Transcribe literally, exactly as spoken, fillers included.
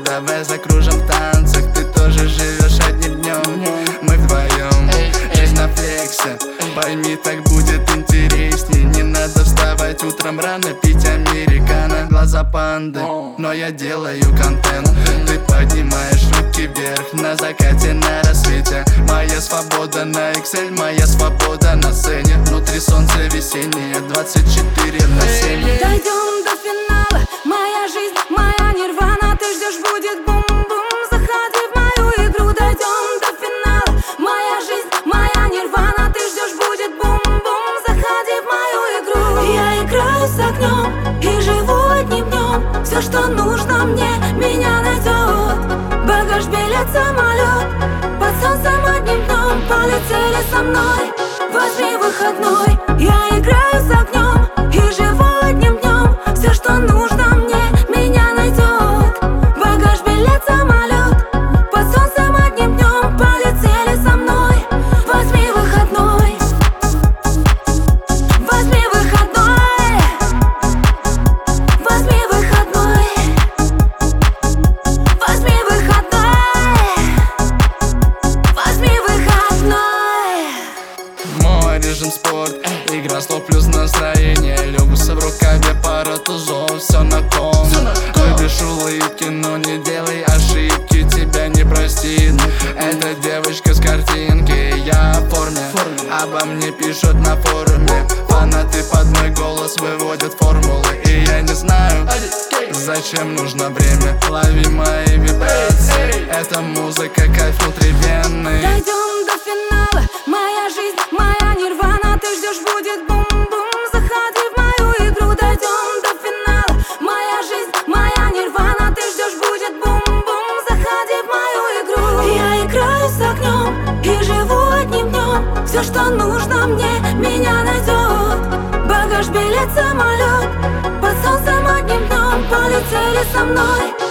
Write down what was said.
давай закружим в танцах. Ты тоже живешь одним днем, мы вдвоем. Жизнь на флексе, пойми, так будет интересней. Не надо вставать утром рано, пить американо. Глаза панды, но я делаю контент. Ты поднимаешь руки вверх на закате, на рассвете. Моя свобода на Excel, моя свобода на сцене. Внутри солнце весеннее, двадцать четыре на семь. Дойдем до финала, моя жизнь, моя нирвана. Ты ждешь, будет бум-бум, заходи в мою игру. Дойдем до финала, моя жизнь, моя нирвана. Ты ждешь, будет бум-бум, заходи в мою игру. Я играю с огнем и живу одним днем. Все, что нужно мне, меня найдет. Багаж, билет, самолет, под солнцем одним днем. Полетели со мной, возьми выходной. Я играю с огнем и живу одним днем. Все, что нужно мне, меня найдет. Багаж, билет, самолет, под солнцем одним днем. Полетели со мной, возьми выходной. Возьми выходной. Возьми выходной. Возьми выходной. Возьми выходной. Мой режим спорт, игра слов плюс настроение. Люксы в рукаве, пара тузов, все на ком. Любишь улыбки, но не делай ошибки, тебя не простит эта девочка с картинки. Я в форме, обо мне пишут на форуме. Фанаты под мой голос выводят формулы. И я не знаю, зачем нужно время. Лови мои вибрации, это музыка, кайф внутривенный. Дойдем до финала, моя жизнь, моя нирвана. Ты ждешь, будет бум-бум, заходи в мою игру. Дойдем до финала, моя жизнь, моя нирвана. Ты ждешь, будет бум-бум, заходи в мою игру. Я играю с огнем и живу одним днем. Все, что нужно мне, меня найдет. Багаж, билет, самолет, под солнцем одним днем. Полетели со мной,